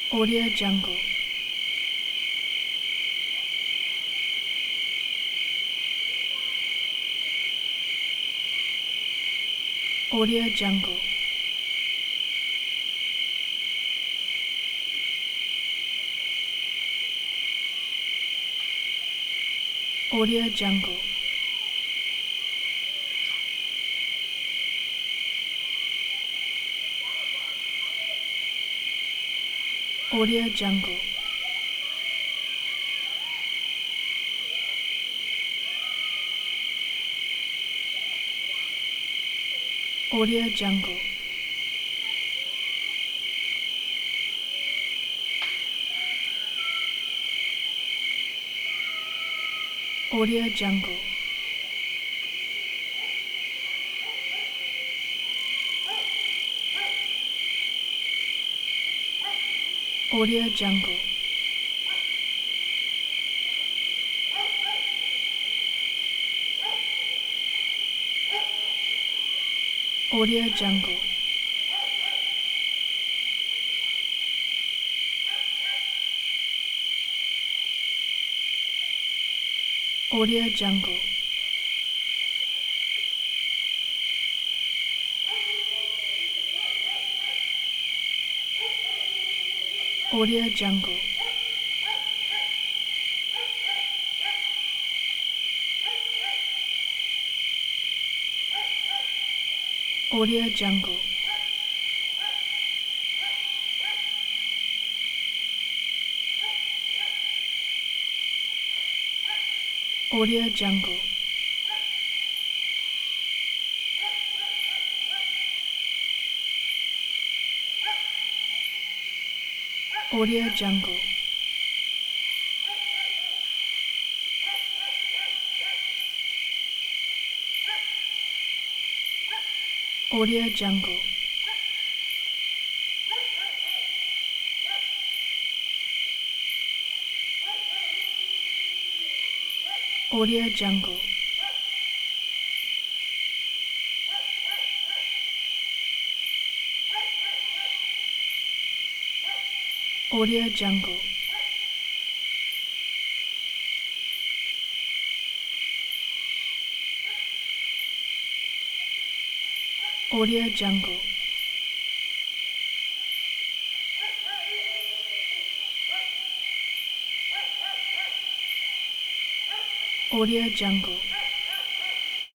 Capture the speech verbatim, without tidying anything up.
Audio Jungle. Audio Jungle. Audio Jungle. Audio Jungle. Audio Jungle. Audio Jungle. Audio Jungle. Audio Jungle. Audio Jungle. Audio Jungle. Audio Jungle. Audio Jungle. Audio Jungle. Audio Jungle. Audio Jungle. Audio Jungle. Audio Jungle. Audio Jungle.